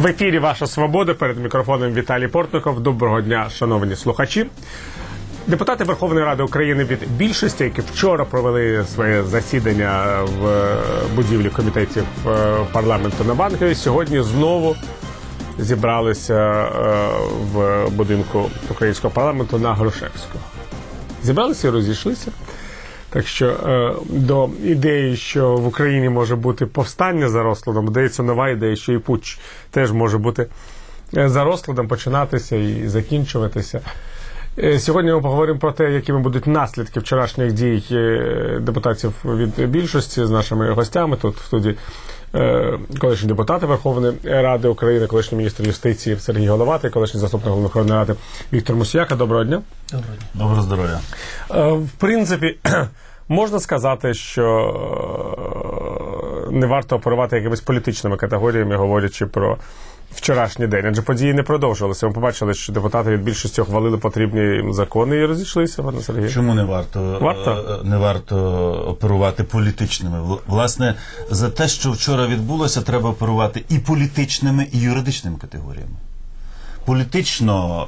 В ефірі «Ваша свобода», перед мікрофоном Віталій Портников. Доброго дня, шановні слухачі. Депутати Верховної Ради України від більшості, які вчора провели своє засідання в будівлі комітетів парламенту на Банковій, сьогодні знову зібралися в будинку українського парламенту на Грушевського. Зібралися і розійшлися. Так що до ідеї, що в Україні може бути повстання за розкладом, дається нова ідея, що і путч теж може бути за розкладом, починатися і закінчуватися. Сьогодні ми поговоримо про те, якими будуть наслідки вчорашніх дій депутатів від більшості з нашими гостями. Тут в студії колишні депутати Верховної Ради України, колишній міністр юстиції Сергій Головатий, колишній заступник голови Верховної Ради Віктор Мусіяка. Доброго дня. Доброго дня. Доброго здоров'я. В принципі, можна сказати, що не варто оперувати якимись політичними категоріями, говорячи про вчорашній день. Адже події не продовжувалися. Ми побачили, що депутати від більшості ухвалили потрібні закони і розійшлися, пане Сергію. Чому не варто оперувати політичними? Власне, за те, що вчора відбулося, треба оперувати і політичними, і юридичними категоріями. Політично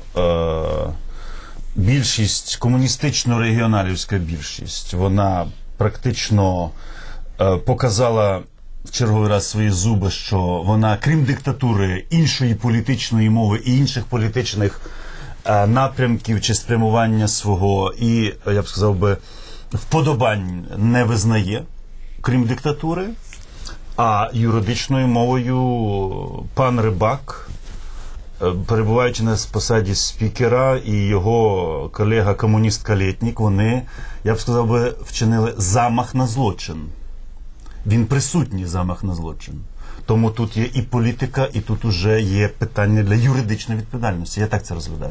більшість, комуністично-регіоналівська більшість, вона практично показала в черговий раз свої зуби, що вона, крім диктатури, іншої політичної мови і інших політичних напрямків чи спрямування свого і, я б сказав би, вподобань не визнає, крім диктатури. А юридичною мовою пан Рибак, перебуваючи на посаді спікера, і його колега-комуніст Калєтнік, вони, я б сказав би, вчинили замах на злочин. Він присутній замах на злочин. Тому тут є і політика, і тут уже є питання для юридичної відповідальності. Я так це розглядаю.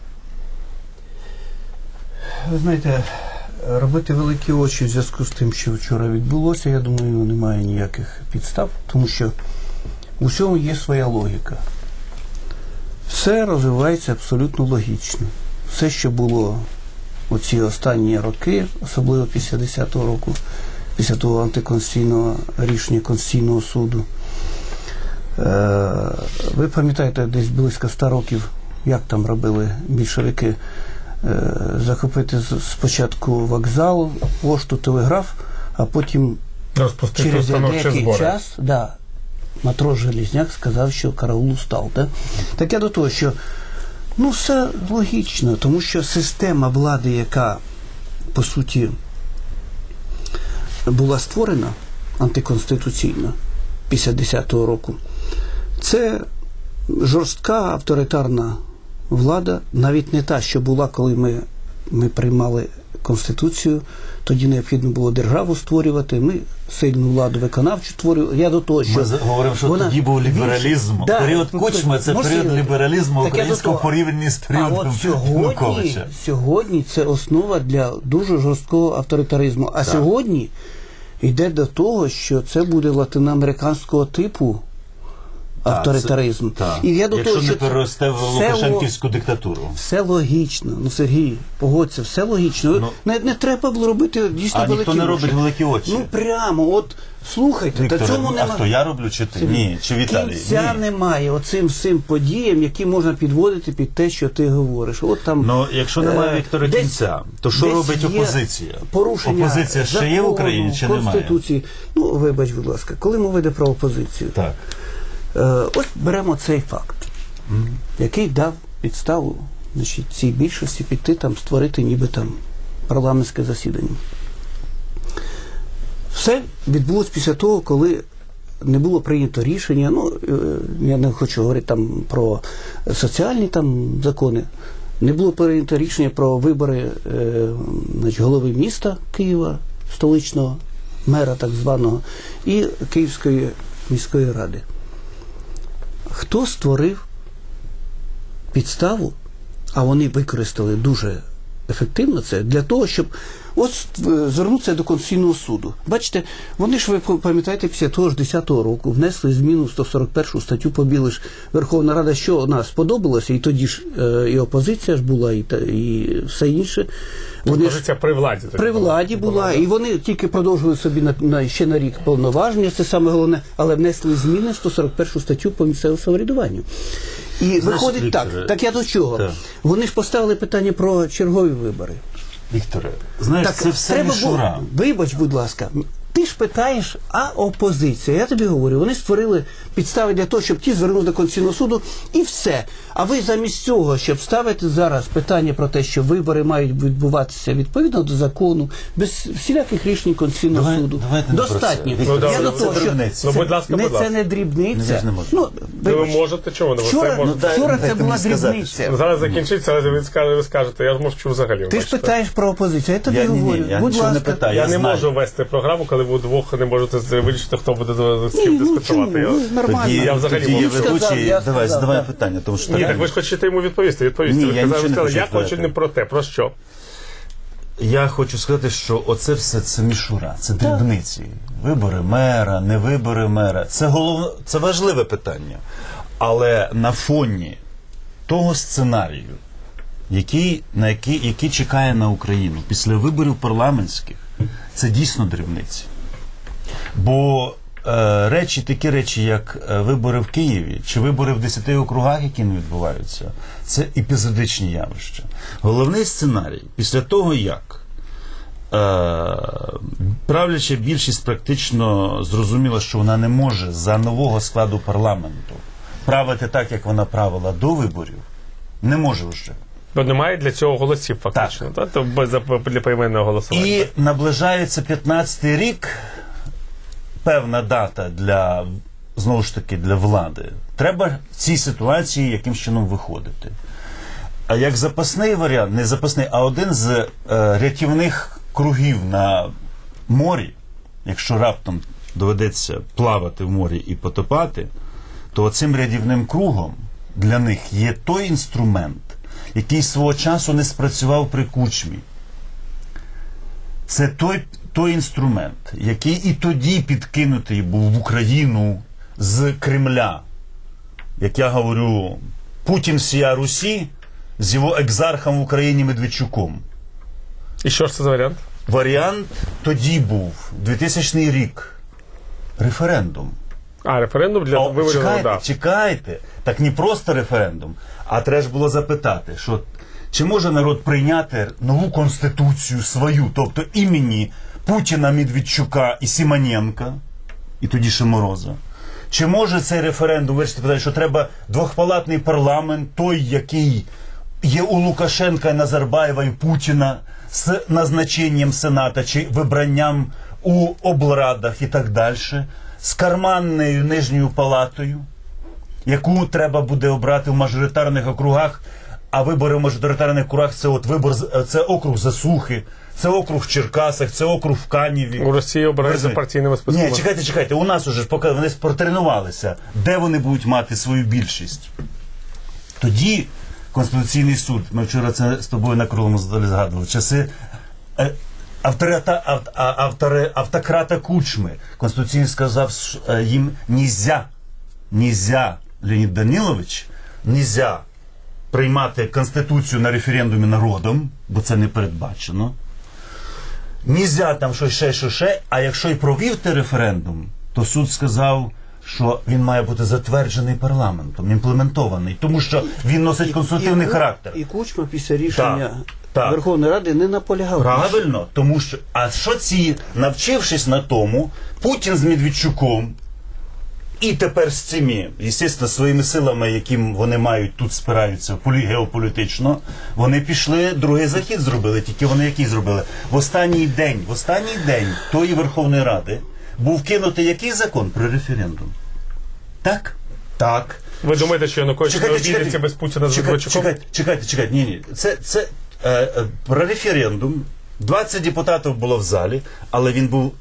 Ви знаєте, робити великі очі в зв'язку з тим, що вчора відбулося, я думаю, немає ніяких підстав, тому що у всьому є своя логіка. Все розвивається абсолютно логічно. Все, що було оці останні роки, особливо після 10-го року, після того антиконституційного рішення Конституційного суду. Ви пам'ятаєте, десь близько 100 років, як там робили більшовики, захопити спочатку вокзал, пошту, телеграф, а потім через деякий час матрос Железняк сказав, що караул устав. Так я до того, що все логічно, тому що система влади, яка, по суті, була створена антиконституційно після 10-го року, це жорстка авторитарна влада, навіть не та, що була, коли ми приймали Конституцію, тоді необхідно було державу створювати, ми сильну владу виконавчу створювали. Я до того, що... Ми говоримо, що тоді був лібералізм. Період Кучми – це період лібералізму українського порівняно з періодом Януковича. Сьогодні це основа для дуже жорсткого авторитаризму. А сьогодні йде до того, що це буде латиноамериканського типу авторитаризм. І я до якщо того, не переросте в лукашенківську диктатуру. Все логічно. Сергій, погодься, все логічно. Не треба було робити дійсно великі очі. А ніхто не робить великі очі. Прямо, слухайте, Вікторе, цьому немає. А хто, я роблю чи ти? Ні, чи Віталій? Кінця немає оцим всім подіям, які можна підводити під те, що ти говориш. От там, якщо немає, Віктора, кінця, то що робить опозиція? Опозиція ще є в Україні чи немає? Конституції. Вибач, будь ласка, коли мова йде про опозицію, ось беремо цей факт, який дав підставу цій більшості піти там, створити ніби там парламентське засідання. Все відбулося після того, коли не було прийнято рішення, я не хочу говорити там про соціальні там закони, не було прийнято рішення про вибори голови міста Києва, столичного мера так званого, і Київської міської ради. Хто створив підставу, а вони використали дуже ефективно це для того, щоб от звернутися до Конституційного суду. Бачите, вони ж, ви пам'ятаєте, після того ж 10-го року внесли зміну в 141 статтю, побіли ж Верховна Рада, що нас сподобалося, і тоді ж і опозиція ж була, і все інше. Вони Позиція при владі. при владі була, і вони тільки продовжили собі ще на рік повноваження, це саме головне, але внесли зміни в 141 статтю по місцевому самоврядуванню. І виходить Вікторе, так я до чого? так. Вони ж поставили питання про чергові вибори. Вікторе, знаєш, це все мішура. Вибач, будь ласка, ти ж питаєш, а опозиція? Я тобі говорю, вони створили підстави для того, щоб ті звернули до Конституційного суду, і все. А ви замість цього, щоб ставити зараз питання про те, що вибори мають відбуватися відповідно до закону, без всіляких рішень Конституційного суду, про достатньо. це. Віктор, Я це до того, що дрібниці. Ну, будь ласка, будь ласка. це не дрібниця. Не можна. Ну, Ви вибач. можете, чому не ви? Це Вчора, можете. вчора Дайте це була мені сказати, дрібниця. Зараз закінчиться, але ви скажете, я ж мовчу взагалі. Ти ж бачите. питаєш про опозицію, я тобі Я говорю. я Будь нічого не ласка. питаю. Я не знаю. можу вести програму, коли ви вдвох не можете вирішити, хто буде з ким дискутувати. чому? Нормально. Тоді, Я взагалі тоді є можу. ведучий, Сказав, я давай, сказав, задавай так. питання, тому що Ні, так, так ви ж хочете йому відповісти. Ні, Ви я нічого не сказали, хочу я відповідати. хочу не про те, про що. я хочу сказати, що оце все це мішура, це дрібниці. Вибори мера, не вибори мера. Це головне, це важливе питання. Але на фоні того сценарію, який чекає на Україну після виборів парламентських, це дійсно дрібниці. Бо такі речі, як вибори в Києві чи вибори в 10 округах, які не відбуваються, це епізодичні явища. Головний сценарій, після того, як правляча більшість практично зрозуміла, що вона не може за нового складу парламенту правити так, як вона правила до виборів, не може вже. Бо немає для цього голосів, фактично. Так. То для поіменного голосування. І наближається 15-й рік, певна дата для, знову ж таки, для влади. Треба в цій ситуації яким чином виходити. А як запасний варіант, не запасний, а один з рятівних кругів на морі, якщо раптом доведеться плавати в морі і потопати, то цим рятівним кругом для них є той інструмент, який свого часу не спрацював при Кучмі. Це той інструмент, який і тоді підкинутий був в Україну з Кремля. Як я говорю, Путін сія Русі з його екзархом в Україні Медведчуком. І що ж це за варіант? Варіант тоді був 2000 рік. Референдум. А, референдум для виборів. Чекайте. Так не просто референдум, а треба ж було запитати, що чи може народ прийняти нову конституцію свою, тобто імені Путіна, Медведчука і Симоненка, і тоді ще Мороза. Чи може цей референдум вирішити питання, що треба двохпалатний парламент, той, який є у Лукашенка, і Назарбаєва і Путіна, з назначенням Сената чи вибранням у облрадах і так далі, з карманною нижньою палатою, яку треба буде обрати в мажоритарних округах, а вибори в мажоритарних округах це округ Засухи, це округ в Черкасах, це округ в Каніві. У Росії обирають за партійними списками. Ні, чекайте, у нас уже поки вони протренувалися, де вони будуть мати свою більшість. Тоді Конституційний суд, ми вчора це з тобою на круглому столі згадували, часи автократа Кучми. Конституційний сказав їм нельзя, Леонід Данилович, нельзя приймати Конституцію на референдумі народом, бо це не передбачено. Нельзя там що ще, а якщо і провів той референдум, то суд сказав, що він має бути затверджений парламентом, імплементований, тому що він носить консультативний характер. І Кучма після рішення Так. Верховної Ради не наполягав. Правильно, тому що, а що ці, навчившись на тому, Путін з Медведчуком, і тепер з цими, звісно, своїми силами, яким вони мають тут спираються геополітично, вони пішли, другий захід зробили, тільки вони який зробили? В останній день тої Верховної Ради був кинутий який закон про референдум? Так? Так. Ви думаєте, що Янукович не обійдеться без Путіна з Медведчуком? Чекайте. Ні. Це про референдум. 20 депутатів було в залі, але він був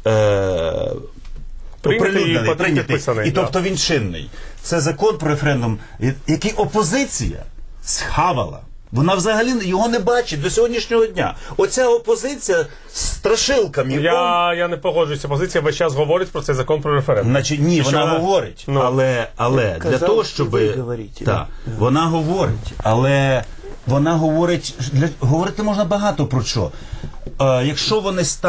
прийнятий. І тобто він чинний. Це закон про референдум, який опозиція схавала. Вона взагалі його не бачить до сьогоднішнього дня. Оця опозиція з страшилками. Я не погоджуюся. Опозиція весь час говорить про цей закон про референдум. Значить, ні, вона говорить, Ну. але для Казав, того, щоб... ви говорите, Так, вона говорить, але вона говорить... Говорити можна багато про що. Якщо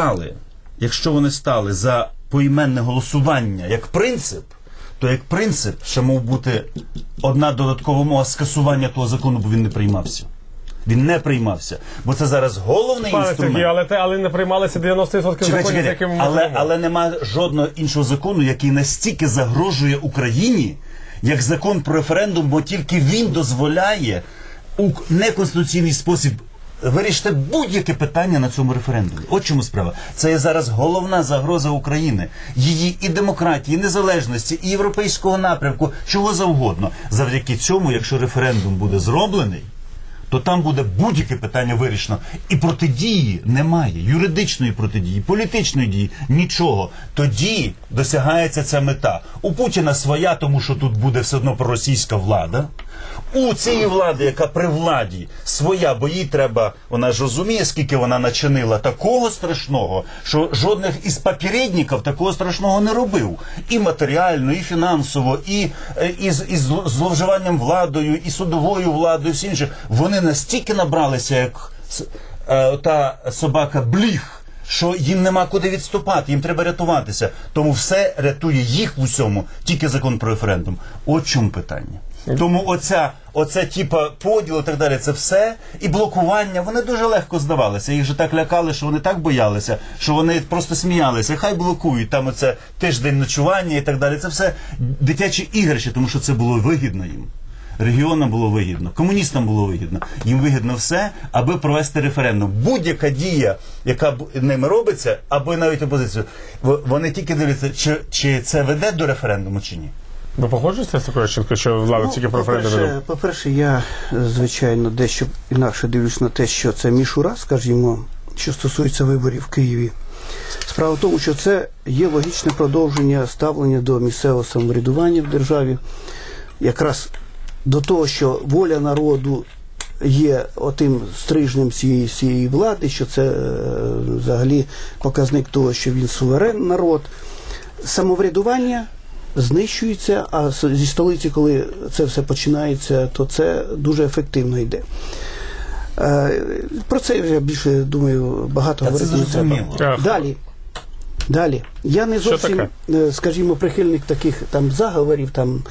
вони стали за поіменне голосування як принцип, то як принцип ще мав бути одна додаткова мова скасування того закону, бо він не приймався. Він не приймався. Бо це зараз головний Пане інструмент. Сергію, але не приймалися 90% законів, з якими ми живемо. Але немає жодного іншого закону, який настільки загрожує Україні, як закон про референдум, бо тільки він дозволяє у неконституційний спосіб вирішити будь-яке питання на цьому референдумі. От чому справа. Це є зараз головна загроза України. Її і демократії, і незалежності, і європейського напрямку, чого завгодно. Завдяки цьому, якщо референдум буде зроблений, то там буде будь-яке питання вирішено. І протидії немає, юридичної протидії, політичної дії, нічого. Тоді досягається ця мета. У Путіна своя, тому що тут буде все одно проросійська влада. У цієї влади, яка при владі, своя, бо їй треба, вона ж розуміє, скільки вона начинила такого страшного, що жодних із попередників такого страшного не робив. І матеріально, і фінансово, і зловживанням владою, і судовою владою, і всі інше. Вони настільки набралися, як та собака Бліх, що їм нема куди відступати, їм треба рятуватися. Тому все рятує їх в усьому, тільки закон про референдум. От чому питання. Тому оце типа поділ і так далі, це все, і блокування, вони дуже легко здавалися. Їх же так лякали, що вони так боялися, що вони просто сміялися. Хай блокують, там оце тиждень ночування і так далі. Це все дитячі ігрища, тому що це було вигідно їм. Регіонам було вигідно, комуністам було вигідно. Їм вигідно все, аби провести референдум. Будь-яка дія, яка ними робиться, або навіть опозицію, вони тільки дивляться, чи це веде до референдуму, чи ні. Ви погоджуєтеся з такою оцінкою, що влада тільки про референдум? По-перше, я, звичайно, дещо інакше дивлюсь на те, що це мішура, скажімо, що стосується виборів в Києві. Справа в тому, що це є логічне продовження ставлення до місцевого самоврядування в державі. Якраз до того, що воля народу є отим стрижнем цієї влади, що це взагалі показник того, що він суверен народ. Самоврядування знищується, а зі столиці, коли це все починається, то це дуже ефективно йде. Про це я більше, думаю, багато говорити не треба. Далі. Я не зовсім, скажімо, прихильник таких там заговорів, там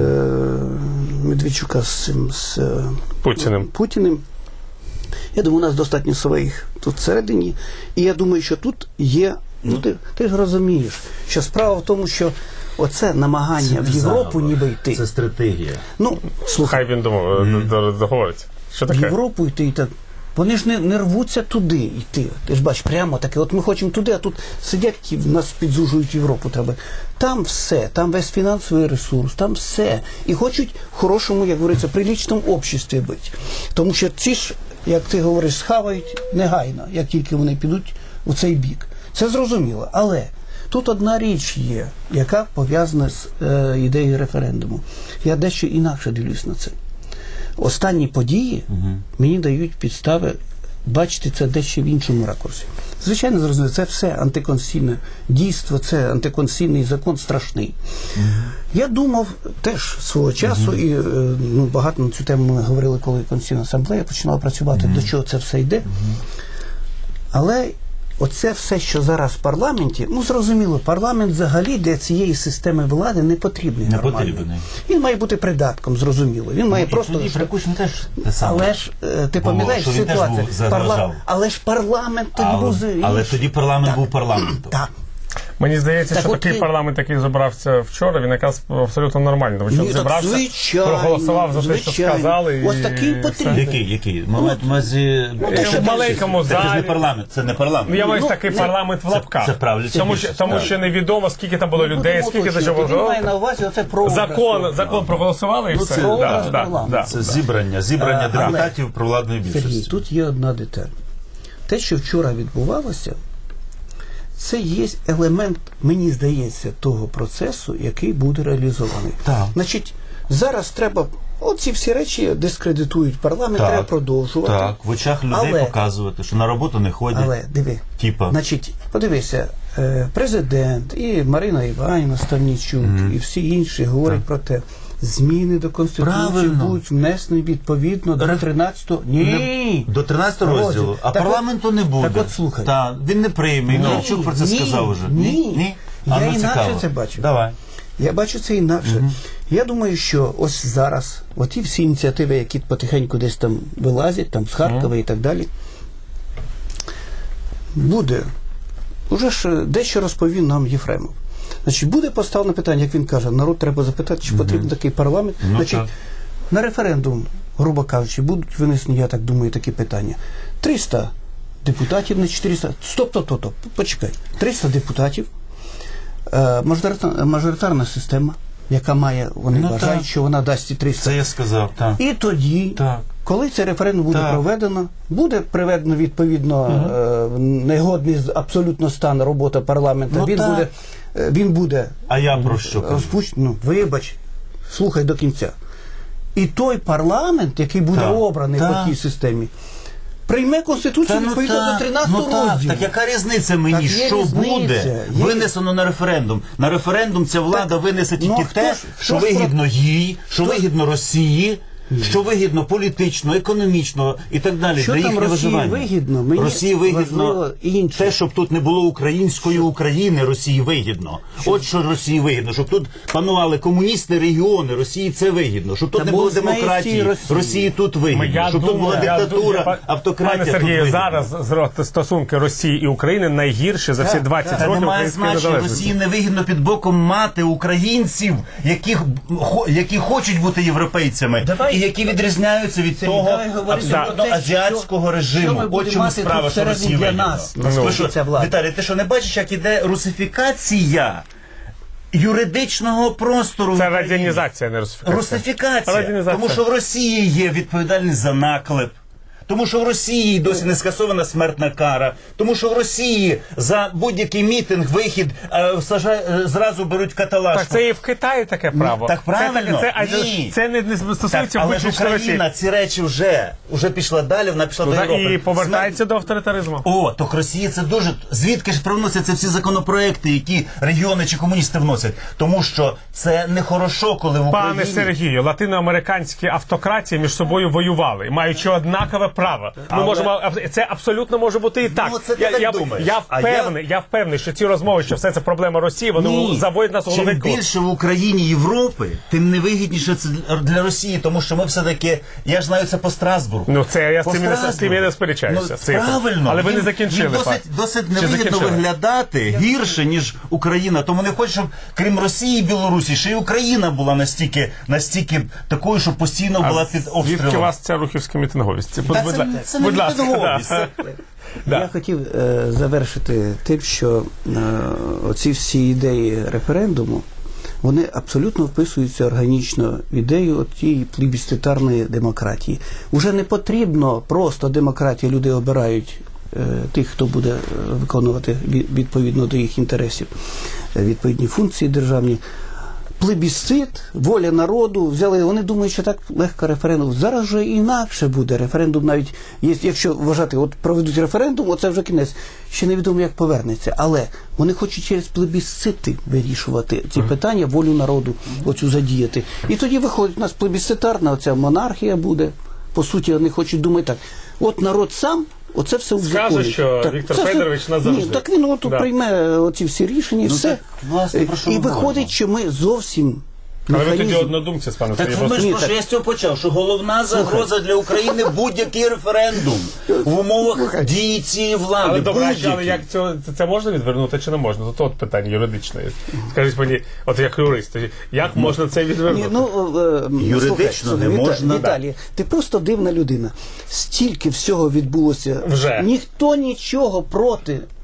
Медведчука з Путіним. Я думаю, у нас достатньо своїх тут всередині. І я думаю, що тут є, ти ж розумієш, що справа в тому, що оце намагання в Європу ніби йти. Це стратегія. Слухай, він договориться. Що таке? В Європу йти і так. Вони ж не рвуться туди йти. Ти ж бачиш, прямо таке. От ми хочемо туди, а тут сидять, нас підзужують Європу. Треба. Там все, там весь фінансовий ресурс, там все. І хочуть в хорошому, як говориться, прилічному обществі бути. Тому що ці ж, як ти говориш, схавають негайно, як тільки вони підуть у цей бік. Це зрозуміло. Але тут одна річ є, яка пов'язана з ідеєю референдуму. Я дещо інакше дивлюсь на це. Останні події мені дають підстави бачити це дещо в іншому ракурсі. Звичайно, зрозуміло, це все антиконституційне дійство, це антиконституційний закон страшний. Я думав теж свого часу, і багато на цю тему ми говорили, коли Конституційна асамблея починала працювати, до чого це все йде. Але оце все, що зараз в парламенті, зрозуміло, парламент взагалі для цієї системи влади не потрібний. Не потрібний. Він має бути придатком, зрозуміло. Він має просто... теж те саме. Але ж, ти пам'ятаєш ситуацію? Але ж парламент тоді був... Але тоді парламент був парламентом. Так. Мені здається, що такий парламент, який зібрався вчора, він якраз абсолютно нормальний. Тому що зібрався, проголосував за те, що сказали. Ось такий потрібен. Який? В маленькому залі. Це не парламент. Я маю такий парламент в лапках. Це правильно. Тому що невідомо, скільки там було людей, скільки за чого було. Має на увазі оце прообраз. Закон проголосували і все. Це зібрання депутатів провладної більшості. Сергій, тут є одна деталь. Те, що вчора відбувалося, це є елемент, мені здається, того процесу, який буде реалізований. Так. Значить, зараз треба Оці всі речі дискредитують парламент, Так, треба продовжувати. Так, в очах людей Але- показувати, що на роботу не ходять. Але диви, Типа. значить, подивися, президент і Марина Іванівна Ставнічук, і всі інші говорять про те, зміни до Конституції Правильно. будуть внесені відповідно до 13-го. Ні! До 13 розділу. А Так парламенту от- не буде. Так от слухай. Так, він не прийме. І Ні, Ковальчук про це ні, сказав уже. ні. А, Я ну, інакше цікаво. це бачу. Давай. Я бачу це інакше. Я думаю, що ось зараз, оті всі ініціативи, які потихеньку десь там вилазять, там з Харкова і так далі, буде. Уже ж дещо розповів нам Єфремов. Значить, буде поставлено питання, як він каже, народ треба запитати, чи потрібен такий парламент. Ну, Значить, так. на референдум, грубо кажучи, будуть винесені, я так думаю, такі питання. 300 депутатів, не 400. Стоп, почекай. 300 депутатів, мажоритарна система, яка має, вони Ну, вважають, так. що вона дасть ці 300. Це я сказав, так. І тоді, Так. коли цей референдум буде Так. проведено, буде приведено відповідно в негодний абсолютно стан робота парламенту. Ну, так. Він буде А я про що кажу? розпущений. Вибач, слухай до кінця. І той парламент, який буде Так. обраний Так. по тій системі, прийме Конституцію відповідно до 13 розділу. Так яка різниця мені, Так є що різниця, буде є. винесено на референдум? На референдум ця влада винесе тільки ну, те, хто що ж вигідно їй, що вигідно Росії, що вигідно політично, економічно і так далі. Що для там їхнього Росії виживання. вигідно? Мені Росії вигідно важливо інше. те, щоб тут не було української України, Росії вигідно. От що Росії вигідно, щоб тут панували комуністи регіони, Росії це вигідно, щоб тут Та не Бог було знає демократії, цій Росії. Росії тут вигідно, щоб тут була диктатура, автократія. Пане тут Сергію, вигідно. зараз стосунки Росії і України найгірші за всі 20 Та років немає української значення, незалежності. Росії невигідно під боком мати українців, які хочуть бути європейцями, Давай- і які відрізняються від того давай говорити абсолютно про те, азіатського що режиму. ми От будемо чому мати справа, тут що Росії всередині для вигідно. нас, Ви наскільки що, ця влада? Віталій, ти що не бачиш, як іде русифікація юридичного простору? Це України? радянізація, не русифікація. Русифікація. Радянізація. Тому що в Росії є відповідальність за наклеп. Тому що в Росії досі не скасована смертна кара. Тому що в Росії за будь-який мітинг, вихід зразу беруть каталажку. Так це і в Китаї таке право. так правильно. Це, це не Так, стосується але ж виключно Росії. Україна ці речі вже пішла далі, вона пішла до Європи. І повертається до авторитаризму. О, то Росії це дуже. Звідки ж привносяться всі законопроекти, які регіони чи комуністи вносять? Тому що це не хорошо, коли в Україні... Пане Сергію, латиноамериканські автократії між собою воювали, маючи однакове право. Ми Але- можемо, це абсолютно може бути і так. Ну, це ти так думаєш. Я впевнений, що ці розмови, що все це проблема Росії, вони заводять нас у Чим головний кут. більше в Україні Європи, тим невигідніше це для Росії, тому що ми все-таки, я ж знаю це по Страсбургу. Ну це я з По цим не Страсбургу. сперечаюся. Ну, з цим. правильно. Але ви не Їм закінчили. досить Чи невигідно закінчили? виглядати гірше, ніж Україна. Тому не хочу, щоб крім Росії і Білорусі, ще й Україна була настільки такою, щоб постійно була під Звідки у обстрілом. вас ця рухівська мітинговість? Та це не мітинговість, це- Я хотів завершити тим, що оці всі ідеї референдуму, вони абсолютно вписуються органічно в ідею тієї плебісцитарної демократії. Уже не потрібно просто демократія, люди обирають тих, хто буде виконувати відповідно до їх інтересів відповідні функції державні. Плебісцит, воля народу, взяли, вони думають, що так легко референдум. Зараз вже інакше буде. Референдум навіть, якщо вважати, от проведуть референдум, оце вже кінець, ще невідомо, як повернеться. Але вони хочуть через плебісцити вирішувати ці питання, волю народу оцю задіяти. І тоді виходить у нас плебісцитарна оця монархія буде. По суті, вони хочуть думати так, от народ сам, оце все узаконить. що Так, Віктор це все- Федорович назавжди. Ні, так він от прийме оці всі рішення і все. так, власне, про що І ми виходить, говоримо? що ми зовсім Але ви тоді механізм- однодумці з паном Так Сергієм. ми ж Ні, про що так- я з цього почав, що головна загроза для України будь-який референдум в умовах дії цієї влади. Але добре, але будь-який. як це можна відвернути чи не можна? Тут от питання юридичне. Скажіть мені, от як юрист, як можна це відвернути? Юридично слухай, не можна, Віталій, ти просто дивна людина. Стільки всього відбулося. Вже. Ніхто нічого проти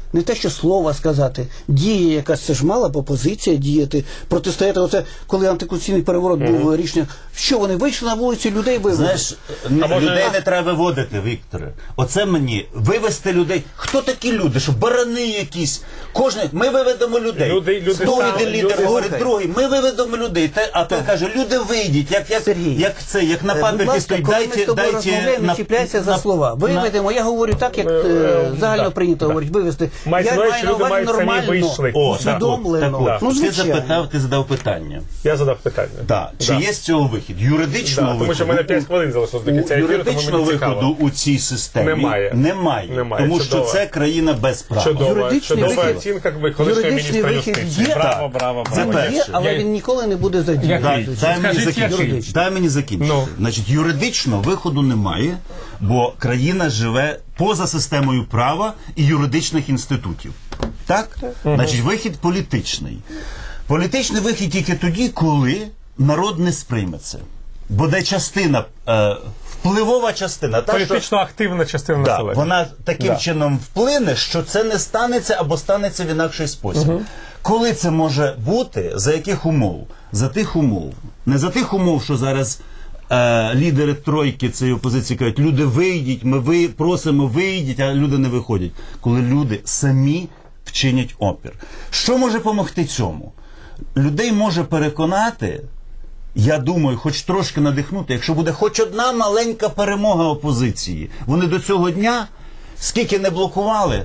не те, що слова сказати, дія якась, це ж мала б опозиція діяти, протистояти. Оце, коли антиконституційний переворот був рішення, що вони вийшли на вулицю, людей вивели. Знаєш, людей не треба виводити, Вікторе. Оце мені вивести людей. Хто такі люди? Що барани якісь? Ми виведемо людей. Люди Хто самі, йде лідер, люди- говорить другий. Ми виведемо людей. А той каже, люди вийдіть. Сергій, Як на будь папірці ласка, стоїть, коли ми з тобою розмовляємо, не чіпляйся за слова. Виведемо, я говорю так, як загально прийнято говорити, вивести. Мається Я на увазі, маю що на люди увазі мають самі нормально, вийшли. усвідомлено. Так, Ну, ти звичайно. ти задав питання. Я задав питання. Да. Чи є з цього вихід? Юридичного Тому що в мене 5 хвилин залишилось до кінця ефіру, тому юридичного мені цікаво. виходу у цій системі Немає. Немає. Тому що Чудово. це країна без права. Чудова Юридичний оцінка колишнього юридичний міністра вихід юстиції. є. Браво, браво, Це браво. перше. Є, але Я- він ніколи не буде задіяний. Дай мені Скажіть, закінчити. який? Дай мені закінчити. Ну. Значить, юридично виходу немає, бо країна живе поза системою права і юридичних інститутів. Так? Значить, вихід політичний. Політичний вихід тільки тоді, коли народ не сприйме це. Бо де частина, впливова частина, та, що Політично активна частина да, населення. вона таким чином вплине, що це не станеться або станеться в інакший спосіб. Коли це може бути, за яких умов? За тих умов. Не за тих умов, що зараз лідери тройки цієї опозиції кажуть, люди вийдіть, ми просимо вийдіть, а люди не виходять. Коли люди самі вчинять опір. Що може допомогти цьому? Людей може переконати, я думаю, хоч трошки надихнути, якщо буде хоч одна маленька перемога опозиції. Вони до цього дня, скільки не блокували,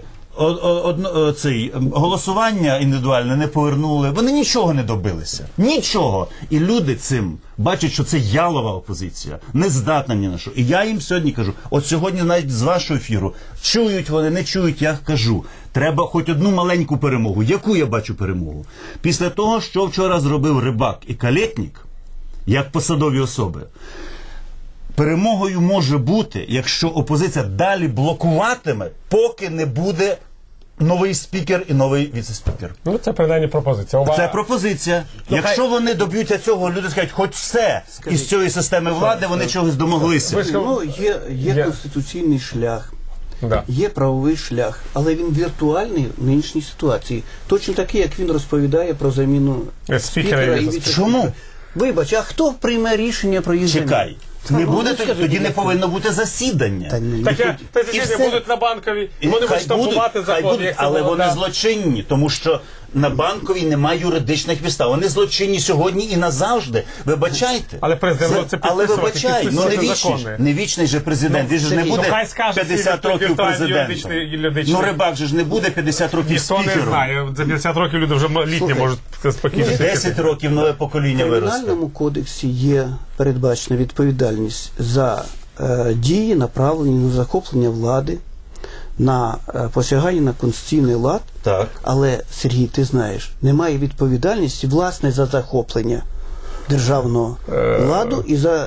голосування індивідуальне не повернули, вони нічого не добилися. Нічого. І люди цим бачать, що це ялова опозиція, не здатна ні на що. І я їм сьогодні кажу, от сьогодні навіть з вашого ефіру, чують вони, не чують, я кажу, треба хоч одну маленьку перемогу. Яку я бачу перемогу? Після того, що вчора зробив Рибак і Калєтнік, як посадові особи, перемогою може бути, якщо опозиція далі блокуватиме, поки не буде новий спікер і новий віце-спікер. Ну, це принаймні пропозиція. Увага. Це пропозиція. Якщо вони доб'ються цього, люди скажуть, хоч все із цієї системи влади, вони чогось домоглися. Ви ж- Ну, є конституційний шлях. Да. Є правовий шлях, але він віртуальний в нинішній ситуації. Точно такий, як він розповідає про заміну Спікера і і віце-спікера. віце-спікера. Чому? Вибач, а хто прийме рішення про їх заміну? Чекай. Та, Не ну, буде, скажи, тоді не як повинно бути засідання. Та ні. Таке, І та засідання все. будуть на Банковій, і вони Хай будуть штампувати будуть, хай закон, будуть, як це але було, вони да. злочинні, тому що на Банковій немає юридичних підстав. Вони злочинні сьогодні і назавжди. Вибачайте. Але президент буде це Але підписувати, вибачай, ну не підписувати вічний, закони. не вічний же президент. Він же ж не Сергій, буде ну, хай скаже, 50 всі років віртуальні президентом. юридичні- Ну Рибак же ж не буде 50 років Ніхто не спікером. знає. За 50 років люди вже літні Слухай, можуть спокійно сидіти. 10 років нове покоління В виросте. Кримінальному кодексі є передбачена відповідальність за дії, направлені на захоплення влади, на посягання на конституційний лад. Так. Але, Сергій, ти знаєш, немає відповідальності, власне, за захоплення державного ладу і за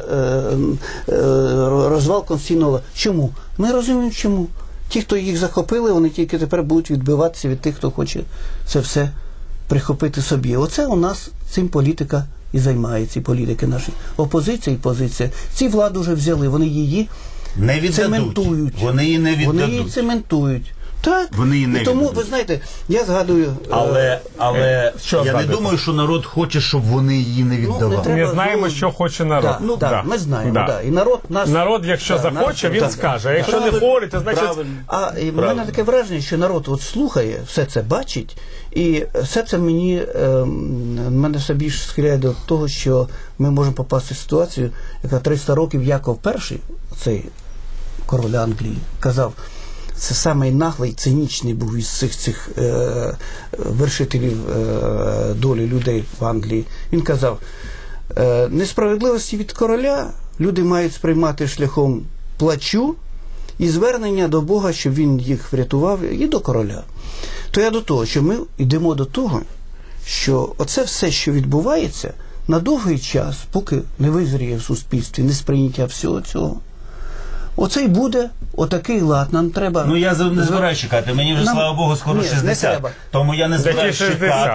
розвал конституційного ладу. Чому? Ми розуміємо, чому. Ті, хто їх захопили, вони тільки тепер будуть відбиватися від тих, хто хоче це все прихопити собі. Оце у нас цим політика і займається, і політики наші. Опозиція і позиція. Ці владу вже взяли, вони її Не віддадуть. цементують. Вони її не Вони її віддадуть. цементують. Так. Вони її не і тому, віддадуть. ви знаєте, я згадую... Але Що я не згадуєте? думаю, що народ хоче, щоб вони її не віддавали. треба Ми знаємо, знову- що хоче народ. Да, ми знаємо, да. І народ нас... Народ, якщо Да, захоче, народ- він да, скаже. А да. якщо не говорить, то значить... Правильно. А і в мене таке враження, що народ от слухає, все це бачить, і все це мене все більше схиляє до того, що ми можемо попасти в ситуацію, яка 300 років Яков І, цей король Англії, казав, це самий наглий, цинічний був із всіх цих вершителів долі людей в Англії. Він казав, несправедливості від короля люди мають сприймати шляхом плачу і звернення до Бога, щоб він їх врятував, і до короля. То я до того, що ми йдемо до того, що оце все, що відбувається, на довгий час, поки не визріє в суспільстві несприйняття всього цього, оце й буде отакий лад. Нам треба... Ну я не збираюсь чекати. Мені вже, Нам- слава Богу, скоро Ні, не 60. треба. Тому я не збираюсь 60? чекати.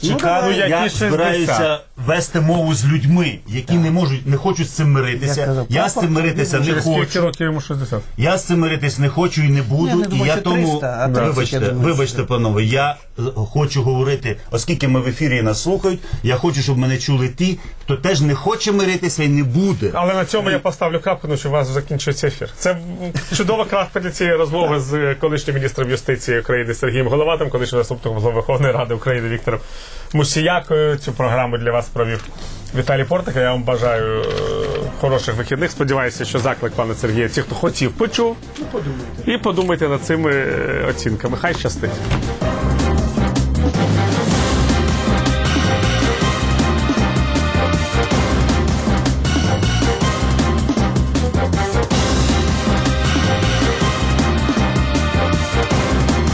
чекали, які я 60. збираюся вести мову з людьми, які не хочуть з цим миритися. Я казав, Я з цим миритися не Через скільки хочу. років йому 60? Я з цим миритись не хочу і не буду. Я не думаю, і я що тому 300, а 30, я думаю, вибачте, що- панове, я хочу говорити, оскільки ми в ефірі і нас слухають, я хочу, щоб мене чули ті, хто теж не хоче миритися і не буде. Але на цьому я поставлю крапку, тому що у вас закінчується ефір. Це чудова крапка для цієї розмови з колишнім міністром юстиції України Сергієм Головатим, колишнім заступником Голови Верховної Ради України Віктором Мусіякою. Цю програму для вас провів Віталій Портник. Я вам бажаю хороших вихідних. Сподіваюся, що заклик пана Сергія, ті, хто хотів, почув. І подумайте над цими оцінками. Хай щастить.